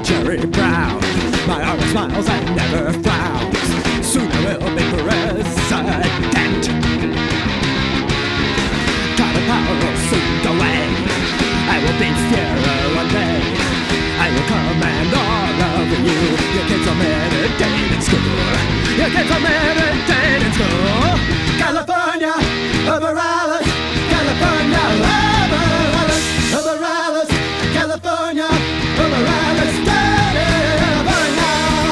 Jerry Brown. My heart smiles and never frowns. Soon I will be president. Got a power will soon go away. I will beat fear one day. I will command all of you. You kids are meditating in school. You kids are meditating in school. California, over Alice. California, over Alice. Over Alice. California, over Alice. California.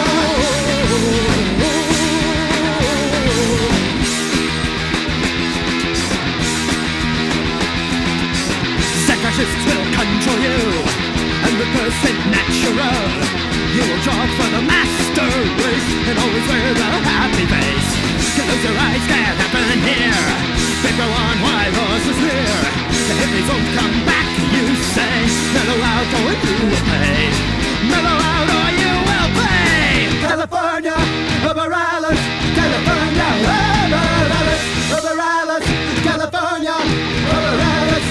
Fascists will control you, and with percent natural, you will jog for the master race, and always wear the happy face. Close your eyes, can't happen here. People on white horses near. The hippies won't come back, you say. Mellow out or you will pay. Mellow out or you will pay. California, over Alice. California, over Alice. Over Alice. California, over Alice.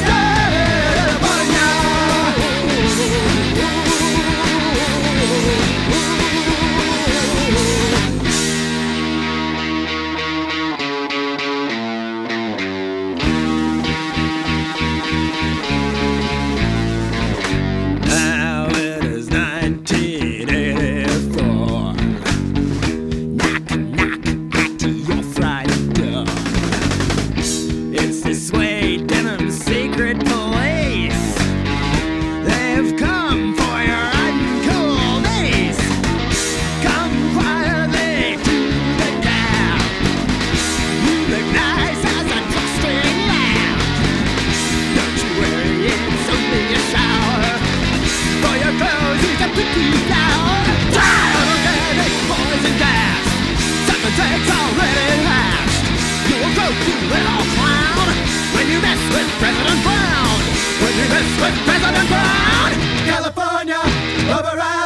President Brown, California, over